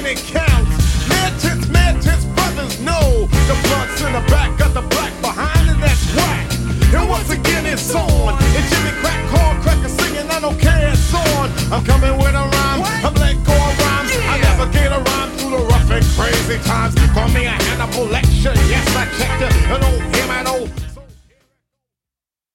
and it counts. Mad tits, brothers know the blunt's in the back, got the black behind, and that's whack. And once again it's on, and Jimmy Crack called Cracker singing, I don't care, it's on. I'm coming with a rhyme, I'm letting go of rhymes. I navigate a rhyme through the rough and crazy times. Call me a Hannibal lecture, yes I checked it.